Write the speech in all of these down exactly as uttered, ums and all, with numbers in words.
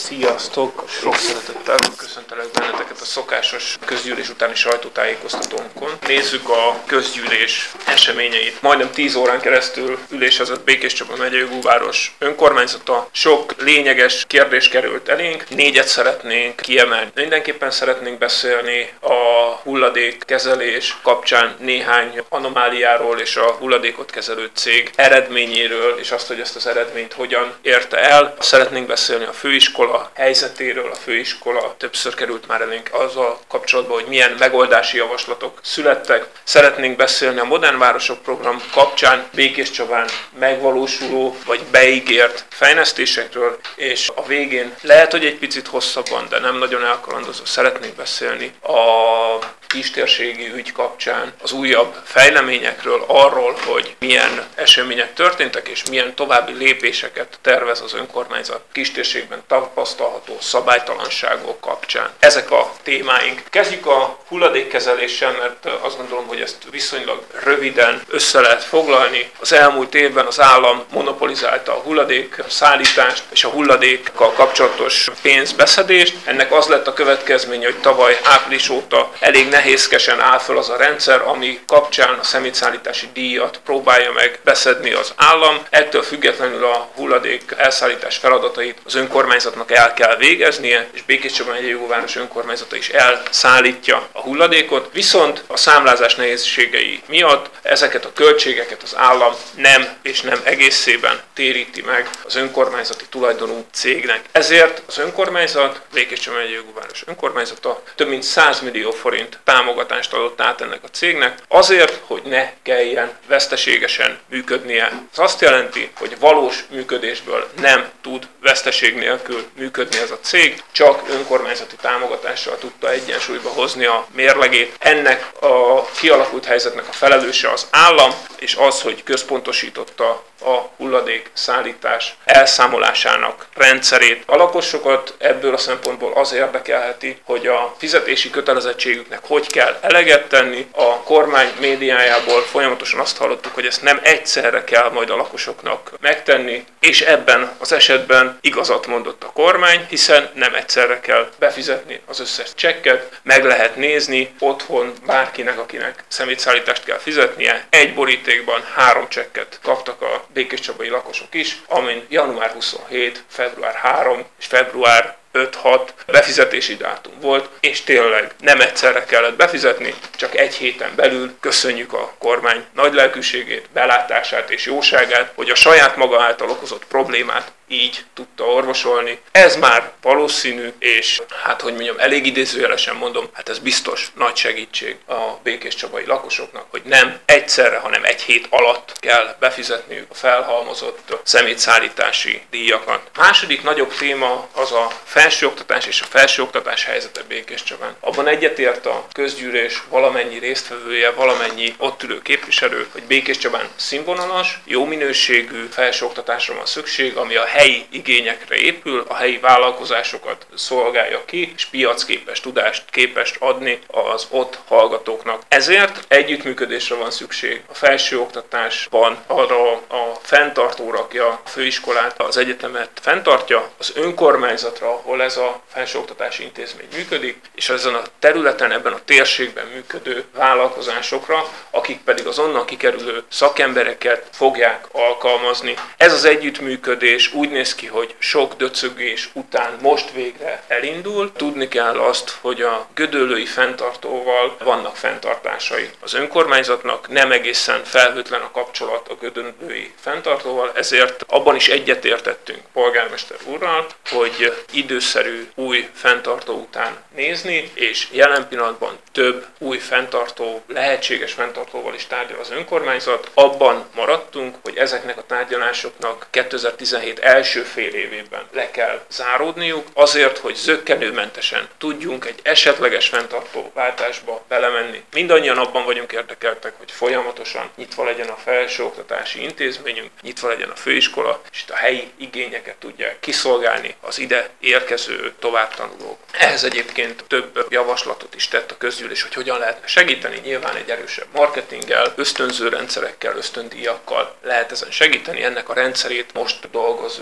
Sziasztok! Sok szeretettel köszöntelek benneteket a szokásos közgyűlés utáni sajtótájékoztatónkon. Nézzük a közgyűlés eseményeit. Majdnem tíz órán keresztül ülésezett Békés Csaba megyei Óváros önkormányzata. Sok lényeges kérdés került elénk. Négyet szeretnénk kiemelni. Mindenképpen szeretnénk beszélni a hulladékkezelés kapcsán néhány anomáliáról és a hulladékot kezelő cég eredményéről, és azt, hogy ezt az eredményt hogyan érte el. Szeretnénk beszélni a főiskola helyzetéről. A főiskola többször került már elénk azzal kapcsolatban, hogy milyen megoldási javaslatok születtek. Szeretnénk beszélni a Modern Városok program kapcsán Békés Csabán megvalósuló vagy beígért fejlesztésekről, és a végén lehet, hogy egy picit hosszabban, de nem nagyon elkalandozó szeretnénk beszélni a kistérségi ügy kapcsán az újabb fejleményekről, arról, hogy milyen események történtek, és milyen további lépéseket tervez az önkormányzat kistérségben tapasztalható szabálytalanságok kapcsán. Ezek a témáink. Kezdjük a hulladékkezeléssel, mert azt gondolom, hogy ezt viszonylag röviden össze lehet foglalni. Az elmúlt évben az állam monopolizálta a hulladék szállítást és a hulladékkal kapcsolatos pénzbeszedést. Ennek az lett a következménye, hogy tavaly április óta elég nehézkesen áll föl az a rendszer, ami kapcsán a szemétszállítási díjat próbálja meg beszedni az állam. Ettől függetlenül a hulladék elszállítás feladatait az önkormányzatnak el kell végeznie, és Békés Csaba megyei Óváros önkormányzata is elszállítja a hulladékot, viszont a számlázás nehézségei miatt ezeket a költségeket az állam nem és nem egészében téríti meg az önkormányzati tulajdonú cégnek. Ezért az önkormányzat, Békés Csaba megyei Óváros önkormányzata több mint száz millió forint támogatást adott át ennek a cégnek, azért, hogy ne kelljen veszteségesen működnie. Ez azt jelenti, hogy valós működésből nem tud veszteség nélkül működni ez a cég, csak önkormányzati támogatással tudta egyensúlyba hozni a mérlegét. Ennek a kialakult helyzetnek a felelőse az állam, és az, hogy központosította a hulladék szállítás elszámolásának rendszerét. A lakosokat ebből a szempontból az érdekelheti, hogy a fizetési kötelezettségüknek hogy kell eleget tenni. A kormány médiájából folyamatosan azt hallottuk, hogy ezt nem egyszerre kell majd a lakosoknak megtenni, és ebben az esetben igazat mondott a kormány, hiszen nem egyszerre kell befizetni az összes csekket, meg lehet nézni otthon bárkinek, akinek szemétszállítást kell fizetnie. Egy borítékban három csekket kaptak a békéscsabai lakosok is, amin január huszonhét, február harmadika és február öt-hat befizetési dátum volt, és tényleg nem egyszerre kellett befizetni, csak egy héten belül. Köszönjük a kormány nagy lelkűségét, belátását és jóságát, hogy a saját maga által okozott problémát így tudta orvosolni. Ez már valószínű, és hát, hogy mondjam, elég idézőjelesen mondom, hát ez biztos nagy segítség a békéscsabai lakosoknak, hogy nem egyszerre, hanem egy hét alatt kell befizetniük a felhalmozott szemétszállítási díjakat. A második nagyobb téma az a felsőoktatás és a felsőoktatás helyzete Békéscsabán. Abban egyetért a közgyűlés valamennyi résztvevője, valamennyi ott ülő képviselő, hogy Békéscsabán színvonalas, jó minőségű felsőoktatásra van szükség, ami a helyi igényekre épül, a helyi vállalkozásokat szolgálja ki, és piacképes tudást képes adni az ott hallgatóknak. Ezért együttműködésre van szükség. A felsőoktatásban arra a fenntartóra, aki a főiskolát, az egyetemet fenntartja, az önkormányzatra, ahol ez a felsőoktatási intézmény működik, és ezen a területen, ebben a térségben működő vállalkozásokra, akik pedig az onnan kikerülő szakembereket fogják alkalmazni. Ez az együttműködés úgy néz ki, hogy sok döcögés után most végre elindul. Tudni kell azt, hogy a gödöllői fenntartóval vannak fenntartásai. Az önkormányzatnak nem egészen felhőtlen a kapcsolat a gödöllői fenntartóval, ezért abban is egyetértettünk polgármester úrral, hogy időszerű új fenntartó után nézni, és jelen pillanatban több új fenntartó, lehetséges fenntartóval is tárgyal az önkormányzat. Abban maradtunk, hogy ezeknek a tárgyalásoknak kétezer-tizenhét első fél évében le kell záródniuk, azért, hogy zökkenőmentesen tudjunk egy esetleges fenntartóváltásba belemenni. Mindannyian abban vagyunk érdekeltek, hogy folyamatosan nyitva legyen a felsőoktatási intézményünk, nyitva legyen a főiskola, és itt a helyi igényeket tudják kiszolgálni az ide érkező továbbtanulók. Ehhez egyébként több javaslatot is tett a közgyűlés, hogy hogyan lehetne segíteni. Nyilván egy erősebb marketinggel, ösztönző rendszerekkel, ösztöndíjakkal lehet ezen segíteni. Ennek a rendszerét most dolgozzuk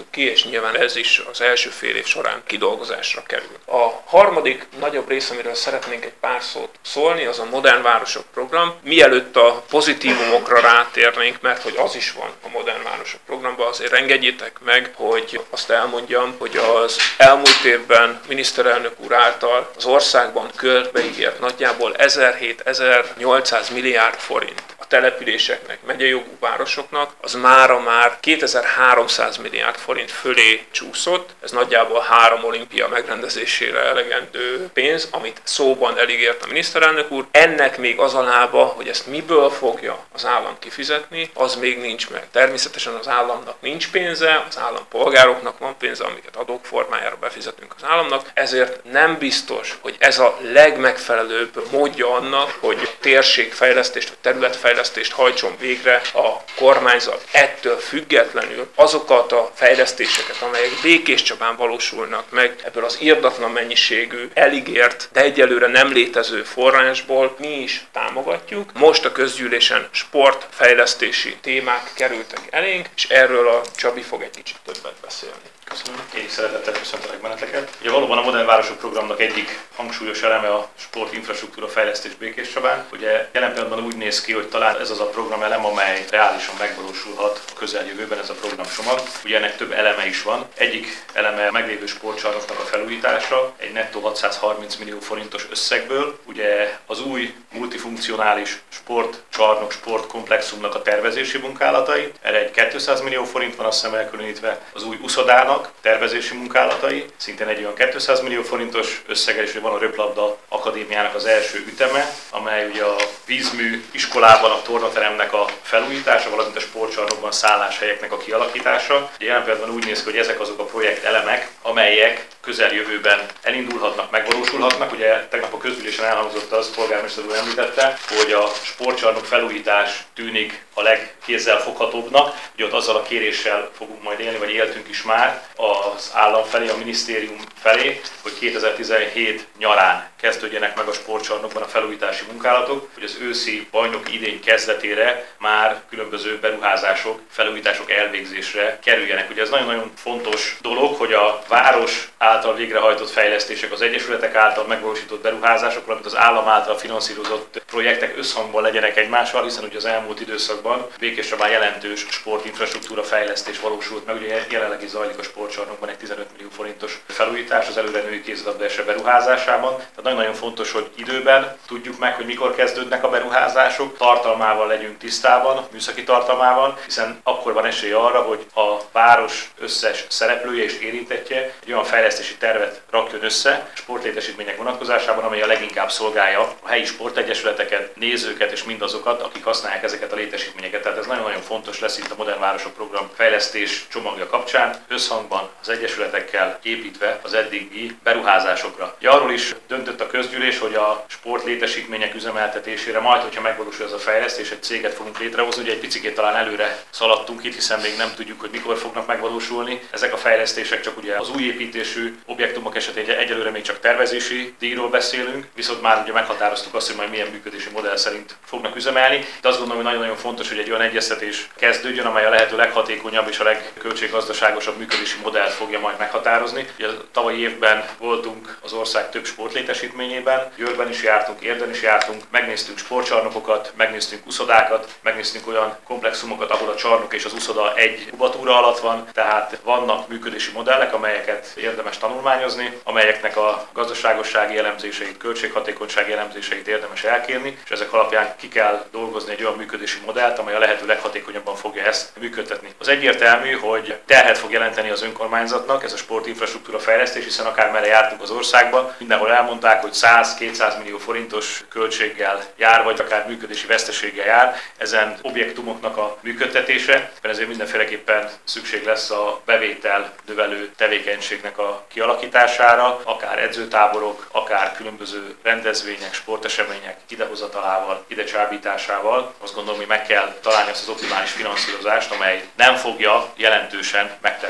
dolgozzuk ki, és nyilván ez is az első fél év során kidolgozásra kerül. A harmadik nagyobb rész, amiről szeretnénk egy pár szót szólni, az a Modern Városok program. Mielőtt a pozitívumokra rátérnénk, mert hogy az is van a Modern Városok programban, azért engedjétek meg, hogy azt elmondjam, hogy az elmúlt évben miniszterelnök úr által az országban körbeígért nagyjából ezerhétszáz-ezernyolcszáz milliárd forint a településeknek, megyei jogú városoknak, az mára már kétezer-háromszáz milliárd forint fölé csúszott. Ez nagyjából három olimpia megrendezésére elegendő pénz, amit szóban elígért a miniszterelnök úr. Ennek még az a lába, hogy ezt miből fogja az állam kifizetni, az még nincs meg. Természetesen az államnak nincs pénze, az állampolgároknak van pénze, amiket adók formájára befizetünk az államnak, ezért nem biztos, hogy ez a legmegfelelőbb módja annak, hogy térségfejlesztést vagy területfejlesztést hajtson végre a kormányzat. Ettől függetlenül azokat a fejlesztéseket, amelyek Békéscsabán valósulnak meg, ebből az irdatlan mennyiségű, elígért, de egyelőre nem létező forrásból mi is támogatjuk. Most a közgyűlésen sportfejlesztési témák kerültek elénk, és erről a Csabi fog egy kicsit többet beszélni. Köszönöm. Én is szeretettel köszöntelek benneteket. Ugye valóban a Modern Városok programnak egyik hangsúlyos eleme a sportinfrastruktúra fejlesztés Békéscsabán. Ugye jelen pillanatban úgy néz ki, hogy talán ez az a programelem, amely reálisan megvalósulhat a közeljövőben, ez a programcsomag. Ugye ennek több eleme is van. Egyik eleme a meglévő sportcsarnoknak a felújítása, egy nettó hatszázharminc millió forintos összegből. Ugye az új multifunkcionális sportcsarnok, sportkomplexumnak a tervezési munkálatai. Erre egy kétszáz millió forint van azt hiszem elkülönítve. Az új uszodának tervezési munkálatai, szintén egy olyan kétszáz millió forintos összege, és van a Röplabda Akadémiának az első üteme, amely ugye a vízmű iskolában a tornateremnek a felújítása, valamint a sportcsarnokban szálláshelyeknek a kialakítása. Ugye jelen pillanatban úgy néz ki, hogy ezek azok a projektelemek, amelyek közeljövőben elindulhatnak, megvalósulhatnak. Ugye tegnap a közgyűlésen elhangzott az, polgármester úr említette, hogy a sportcsarnok felújítás tűnik a legkézzelfoghatóbbnak. Ugye ott azzal a kéréssel fogunk majd élni, vagy éltünk is már az állam felé, a minisztérium felé, hogy kétezer-tizenhét nyarán kezdődjenek meg a sportcsarnokban a felújítási munkálatok, hogy az őszi bajnoki idény kezdetére már különböző beruházások, felújítások elvégzésre kerüljenek. Ugye ez nagyon-nagyon fontos dolog, hogy a város által végrehajtott fejlesztések, az egyesületek által megvalósított beruházások, valamint az állam által finanszírozott projektek összhangban legyenek egymással, hiszen ugye az elmúlt időszakban Békéscsabán jelentős sportinfrastruktúra fejlesztés valósult meg, ugye jelenleg is zajlik a sportcsarnokban egy tizenöt millió forintos felújítás az előre női kézilabda-ese beruházásában. Tehát nagyon-nagyon fontos, hogy időben tudjuk meg, hogy mikor kezdődnek a beruházások, tartalmával legyünk tisztában, műszaki tartalmával, hiszen akkor van esély arra, hogy a város összes szereplője és érintettje egy olyan fejlesztési tervet rakjon össze sportlétesítmények vonatkozásában, amely a leginkább szolgálja a helyi sportegyesületeket, nézőket és mindazokat, akik használják ezeket a létesítményeket. Tehát ez nagyon-nagyon fontos lesz itt a Modern Városok program fejlesztés csomagja kapcsán, összhangban az egyesületekkel építve az eddigi beruházásokra. Ja, arról is döntött a közgyűlés, hogy a sportlétesítmények üzemeltetésére majd, hogyha megvalósul ez a fejlesztés, egy céget fogunk létrehozni. Ugye egy picikét talán előre szaladtunk itt, hiszen még nem tudjuk, hogy mikor fognak megvalósulni. Ezek a fejlesztések csak ugye az új építésű objektumok esetén egyelőre még csak tervezési díjról beszélünk, viszont már ugye meghatároztuk azt, hogy majd milyen működési modell szerint fognak üzemelni. De azt gondolom, hogy nagyon-nagyon fontos, hogy egy olyan egyeztetés kezdődjön, amely a lehető leghatékonyabb és a legköltséggazdaságosabb működési modellt fogja majd meghatározni. Ugye a tavalyi évben voltunk az ország több sportlétesítményében, Győrben is jártunk, Érden is jártunk, megnéztünk sportcsarnokokat, megnéztünk uszodákat, megnéztünk olyan komplexumokat, ahol a csarnok és az uszoda egy kubatúra alatt van, tehát vannak működési modellek, amelyeket érdemes tanulmányozni, amelyeknek a gazdaságossági elemzéseit, költséghatékonysági elemzéseit érdemes elkérni, és ezek alapján ki kell dolgozni egy olyan működési modellt, amely a lehető leghatékonyabban fogja ezt működtetni. Az egyértelmű, hogy terhet fog jelenteni az önkormányzatnak ez a sportinfrastruktúra fejlesztés, hiszen akármerre jártunk az országban, mindenhol elmondták, hogy száz-kétszáz millió forintos költséggel jár, vagy akár működési veszteséggel jár ezen objektumoknak a működtetése, ezért mindenféleképpen szükség lesz a bevétel növelő tevékenységnek a kialakítására, akár edzőtáborok, akár különböző rendezvények, sportesemények idehozatalával, idecsábításával. Azt gondolom, hogy meg kell találni azt az optimális finanszírozást, amely nem fogja jelentősen megterhelni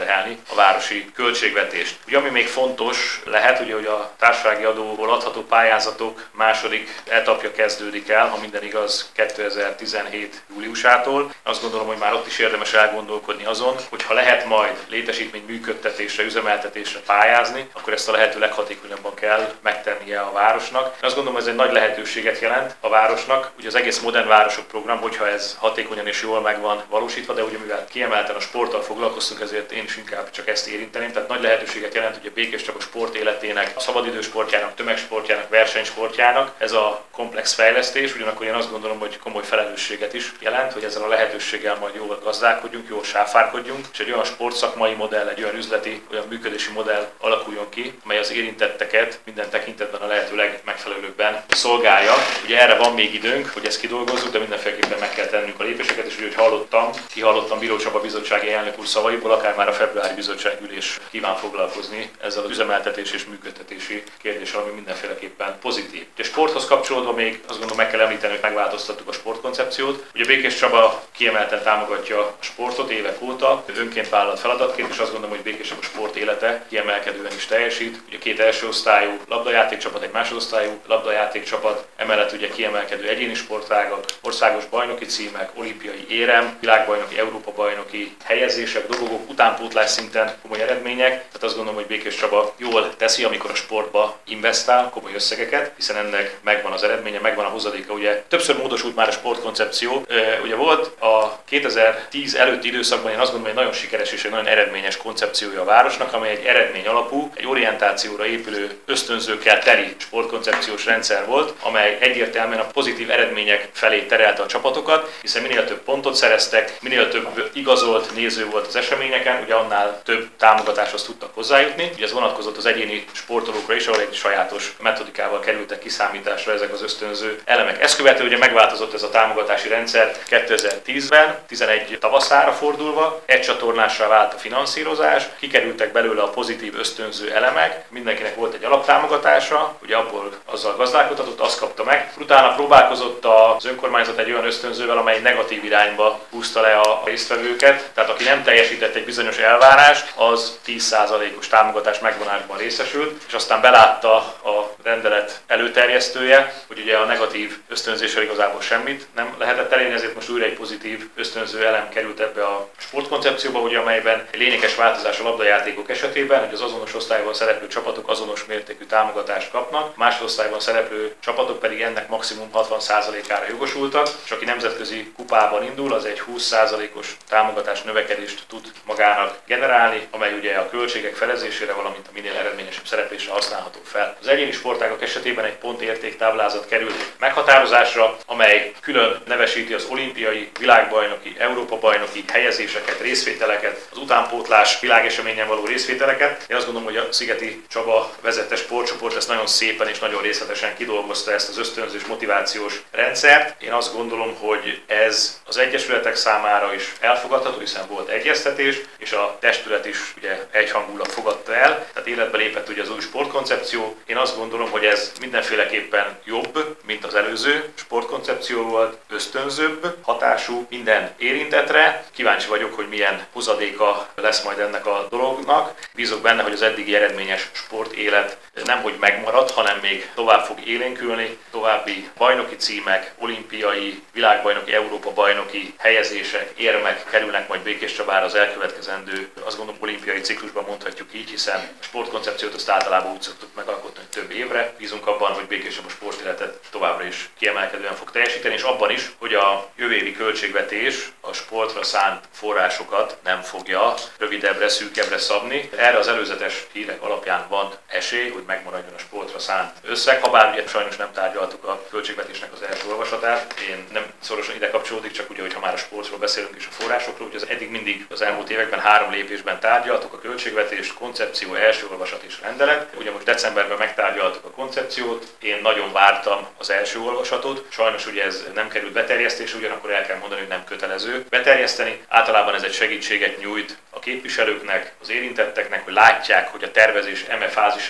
a városi költségvetést. Ugye ami még fontos lehet, ugye, hogy a társasági adóból adható pályázatok második etapja kezdődik el, ha minden igaz, kétezer-tizenhét júliusától. Azt gondolom, hogy már ott is érdemes elgondolkodni azon, hogy ha lehet majd létesítmény működtetésre, üzemeltetésre pályázni, akkor ezt a lehető leghatékonyabban kell megtennie a városnak. Azt gondolom, ez egy nagy lehetőséget jelent a városnak. Ugye az egész Modern Városok program, hogyha ez hatékonyan és jól meg van valósítva, de ugye mivel kiemelten a sporttal foglalkoztunk, ezért én is inkább csak ezt érinteném. Tehát nagy lehetőséget jelent ugye Békés Csaba sport életének, a szabadidősportjának, tömegsportjának, versenysportjának ez a komplex fejlesztés. Ugyanakkor én azt gondolom, hogy komoly felelősséget is jelent, hogy ezzel a lehetőséggel majd jól gazdálkodjunk, jól sáfárkodjunk, és egy olyan sportszakmai modell, egy olyan üzleti, olyan működési modell alakuljon ki, amely az érintetteket minden tekintetben a lehető legmegfelelőbben szolgálja. Ugye erre van még időnk, hogy ezt kidolgozzuk, de mindenféleképpen meg kell tennünk a lépéseket, és ugye, hogy hallottam, kihallottam Bíró Csaba bizottsági elnök úr szavaiból, akár már a februári bizottságülés kíván foglalkozni ezzel az üzemeltetés és működtetési kérdéssel, ami mindenféleképpen pozitív. A sporthoz kapcsolódva még azt gondolom meg kell említeni, hogy megváltoztattuk a sportkoncepciót. Ugye Békés Csaba kiemelten támogatja a sportot évek óta, önként vállalt feladatként, és azt gondolom, hogy Békés Csaba sport élete kiemelkedően is teljesít. Ugye két első osztályú labdajátékcsapat, egy másodosztályú labdajátékcsapat, emellett ugye kiemelkedő egyéni sportágak, országos bajnoki címek, olimpiai érem, világbajnoki, Európa-bajnoki helyezések, dobogók, utánpótlás szinten komoly eredmények. Tehát azt gondolom, hogy Békés Csaba jól teszi, amikor a sportba investál komoly összegeket, hiszen ennek megvan az eredménye, megvan a hozadéka. Ugye többször módosult már a sportkoncepció. Ugye volt a kétezer-tíz előtti időszakban, én azt gondolom, hogy egy nagyon sikeres és egy nagyon eredményes koncepciója a városnak, amely egy eredmény alapú, egy orientációra épülő, ösztönzőkkel teli sportkoncepciós rendszer volt, amely egyértelműen a pozitív eredmények felé terelte a csapatokat, hiszen minél több pontot szereztek, minél több igazolt néző volt az eseményeken, ugye annál több támogatáshoz tudtak hozzájutni. Ugye ez vonatkozott az egyéni sportolókra is, ahol egy sajátos metodikával kerültek kiszámításra ezek az ösztönző elemek. Ezt követően ugye megváltozott ez a támogatási rendszer kétezer-tízben, tizenegy tavaszára fordulva, egy csatornássá vált a finanszírozás, kikerültek belőle a pozitív ösztönző elemek, mindenkinek volt egy alaptámogatása, ugye abból azzal gazdálkodhatott, azt kapta meg. Utána próbálkozott az önkormányzat egy olyan ösztönzővel, amely negatív irányba húzta le a résztvevőket, tehát aki nem teljesített egy bizonyos elvárást, az tíz százalékos támogatás megvonásban részesült, és aztán belátta a rendelet előterjesztője, hogy ugye a negatív ösztönzéssel igazából semmit nem lehetett elérni, ezért most újra egy pozitív ösztönző elem került ebbe a sportkoncepcióba, ugye, amelyben egy lényeges változás a labdajátékok esetében, hogy az azonos osztályban szereplő csapatok azonos mértékű támogatást kapnak, másodosztályban szereplő csapatok pedig ennek maximum hatvan százalékára jogosultak, és aki nemzetközi kupában indul, az egy húsz százalékos támogatás növekedést tud magának generálni, amely ugye a költségek felezésére, valamint a minél eredményesebb szereplésre használható fel. Az egyéni sportágak esetében egy pontértéktáblázat került meghatározásra, amely külön nevesíti az olimpiai, világbajnoki, Európa-bajnoki helyezéseket, részvételeket, az utánpótlás világeseményen való részvételeket. Én azt gondolom, hogy a Szigeti Csaba vezette sportcsoport ezt nagyon szépen és nagyon részletesen kidolgozta, ezt az ösztönzős motivációs rendszert. Én azt gondolom, hogy ez az egyesületek számára is elfogadható, hiszen volt egyeztetés, és a testület is ugye egyhangulag fogadta el, tehát életbe lépett ugye az új sportkoncepció. Én azt gondolom, hogy ez mindenféleképpen jobb, mint az előző sportkoncepció volt, ösztönzőbb hatású minden érintetre. Kíváncsi vagyok, hogy milyen hozadéka lesz majd ennek a dolognak. Bízok benne, hogy az eddigi eredményes sportélet nemhogy megmarad, hanem még tovább fog élénkülni, további bajnoki címek, olimpiai, világbajnoki, Európa-bajnoki helyezések, érmek kerülnek majd Békés Csabára az elkövetkezendő, azt gondolom, olimpiai ciklusban mondhatjuk így, hiszen a sportkoncepciót azt általában úgy szoktuk megalkotni, hogy több évre. Bízunk abban, hogy Békés Csaba sportéletet továbbra is kiemelkedően fog teljesíteni, és abban is, hogy a jövő évi költségvetés a sportra szánt forrásokat nem fogja rövidebbre, szűkebbre szabni. Erre az előzetes hírek alapján van esély, hogy megmaradjon a sportra szánt összeg, ha bár ugye sajnos nem tárgyaltuk a költségvetésnek az első olvasatát. Én nem szorosan ide kapcsolódik, csak ugye, hogyha már a sportról beszélünk és a forrásokról, ugye az eddig mindig az elmúlt években három lépésben tárgyaltuk a költségvetést, koncepció, első olvasat és rendelet. Ugye most decemberben megtárgyaltuk a koncepciót, én nagyon vártam az első olvasatot. Sajnos ugye ez nem került beterjesztésre, ugyanakkor el kell mondani, hogy nem kötelező beterjeszteni. Általában ez egy segítséget nyújt a képviselőknek, az érintetteknek, hogy látják, hogy a tervezés eme fázisában mik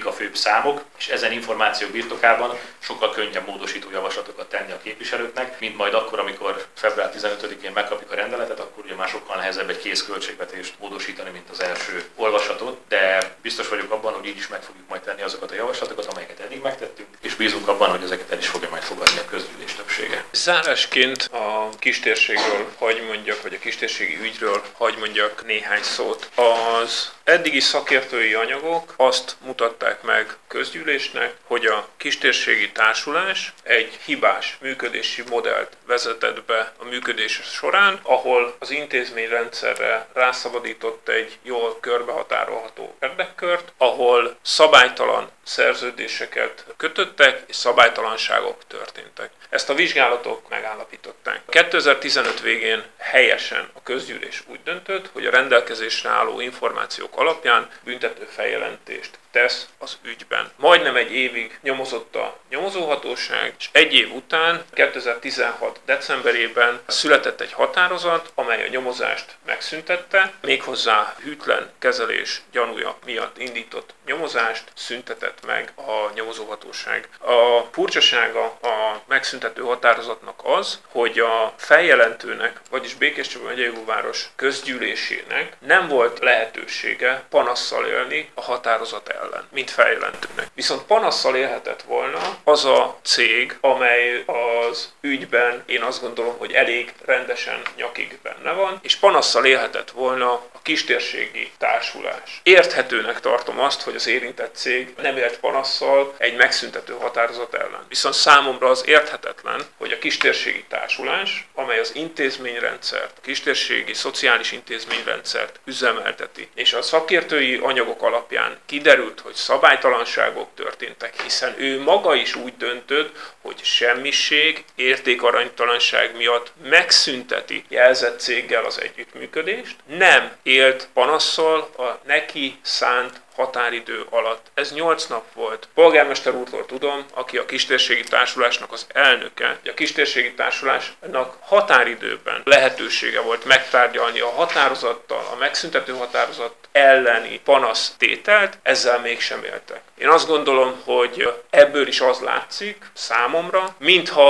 mik a főbb számok, és ezen információk birtokában sokkal könnyebb módosító javaslatokat tenni a képviselőknek, mint majd akkor, amikor február tizenötödikén megkapjuk a rendeletet, akkor ugye már sokkal nehezebb egy kész költségvetést módosítani, mint az első olvasatot, de biztos vagyok abban, hogy így is meg fogjuk majd tenni azokat a javaslatokat, amelyeket eddig megtettünk, és bízunk abban, hogy ezeket el is fogja majd fogadni a közgyűlés többsége. Zárásként a kistérségről hagy mondjak, vagy a kistérségi ügyről hagy mondjak néhány szót. Az eddigi szakértői anyagok azt mutatták meg közgyűlésnek, hogy a kistérségi társulás egy hibás működési modellt vezetett be a működés során, ahol az intézményrendszerre rászabadított egy jól körbehatárolható érdekkört, ahol szabálytalan szerződéseket kötöttek, és szabálytalanságok történtek. Ezt a vizsgálatok megállapították. kétezer-tizenöt végén helyesen a közgyűlés úgy döntött, hogy a rendelkezésre álló információk alapján büntető feljelentést tesz az ügyben. Majdnem egy évig nyomozott a nyomozóhatóság, és egy év után, kétezer-tizenhat decemberében született egy határozat, amely a nyomozást megszüntette, méghozzá hűtlen kezelés gyanúja miatt indított nyomozást szüntetett meg a nyomozóhatóság. A furcsasága a megszüntető határozatnak az, hogy a feljelentőnek, vagyis Békéscsaba megyei város közgyűlésének nem volt lehetősége panasszal élni a határozat ellen, mint feljelentőnek. Viszont panasszal élhetett volna az a cég, amely az ügyben én azt gondolom, hogy elég rendesen nyakig benne van, és panasszal élhetett volna a kistérségi társulás. Érthetőnek tartom azt, hogy az érintett cég nem élt panasszal egy megszüntető határozat ellen. Viszont számomra az érthetetlen, hogy a kistérségi társulás, amely az intézményrendszert, a kistérségi szociális intézményrendszert üzemelteti, és a szakértői anyagok alapján kiderült, hogy szabálytalanságok történtek, hiszen ő maga is úgy döntött, hogy semmiség, értékaránytalanság miatt megszünteti jelzett céggel az együttműködést, nem élt panasszal a neki szánt határidő alatt. Ez nyolc nap volt. Polgármester úrtól tudom, aki a kistérségi társulásnak az elnöke, hogy a kistérségi társulásnak határidőben lehetősége volt megtárgyalni a határozattal, a megszüntető határozat elleni panasztételt, ezzel mégsem éltek. Én azt gondolom, hogy ebből is az látszik számomra, mintha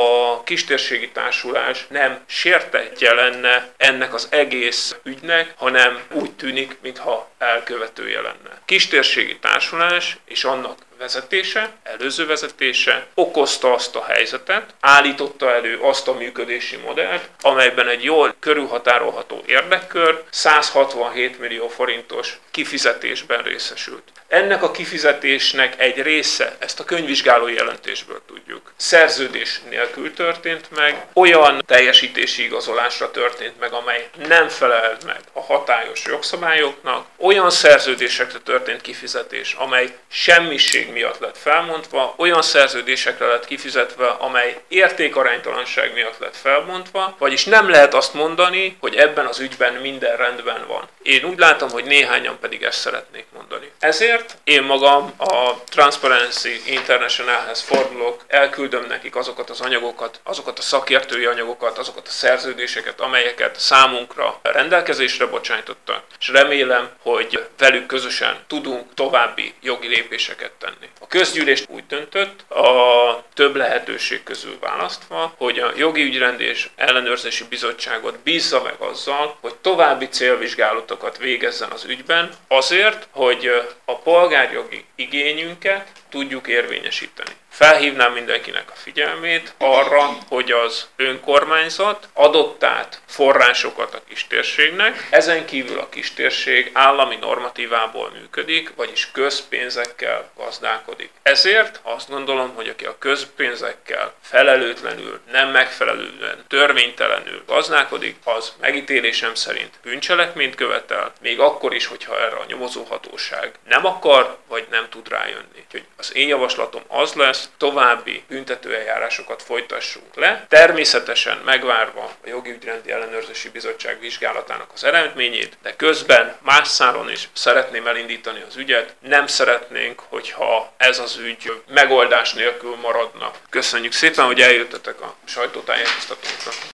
a kistérségi társulás nem sértettje lenne ennek az egész ügynek, hanem úgy tűnik, mintha elkövetője lenne. Kistérségi társulás és annak vezetése, előző vezetése okozta azt a helyzetet, állította elő azt a működési modellt, amelyben egy jól körülhatárolható érdekkör százhatvanhét millió forintos kifizetésben részesült. Ennek a kifizetésnek egy része, ezt a könyvvizsgálói jelentésből tudjuk, szerződés nélkül történt meg, olyan teljesítési igazolásra történt meg, amely nem felel meg a hatályos jogszabályoknak, olyan szerződésekre történt kifizetés, amely semmiség miatt lett felmondva, olyan szerződésekre lett kifizetve, amely értékaránytalanság miatt lett felmondva, vagyis nem lehet azt mondani, hogy ebben az ügyben minden rendben van. Én úgy látom, hogy néhányan pedig ezt szeretnék mondani. Ezért én magam a Transparency Internationalhez fordulok, elküldöm nekik azokat az anyagokat, azokat a szakértői anyagokat, azokat a szerződéseket, amelyeket számunkra rendelkezésre bocsájtottak, és remélem, hogy velük közösen tudunk további jogi lépéseket tenni. A közgyűlés úgy döntött, a több lehetőség közül választva, hogy a jogi ügyrend és ellenőrzési bizottságot bízza meg azzal, hogy további célvizsgálatokat végezzen az ügyben, azért, hogy a polgárjogi igényünket tudjuk érvényesíteni. Felhívnám mindenkinek a figyelmét arra, hogy az önkormányzat adott át forrásokat a kistérségnek, ezen kívül a kistérség állami normatívából működik, vagyis közpénzekkel gazdálkodik. Ezért azt gondolom, hogy aki a közpénzekkel felelőtlenül, nem megfelelően, törvénytelenül gazdálkodik, az megítélésem szerint bűncselekményt követel, még akkor is, hogyha erre a nyomozóhatóság nem akar, vagy nem tud rájönni. Úgyhogy az én javaslatom az lesz, további büntetőeljárásokat folytassunk le, természetesen megvárva a Jogi Ügyrendi Ellenőrzési Bizottság vizsgálatának az eredményét, de közben más szálon is szeretném elindítani az ügyet, nem szeretnénk, hogyha ez az ügy megoldás nélkül maradna. Köszönjük szépen, hogy eljöttetek a sajtótájékoztatónkra.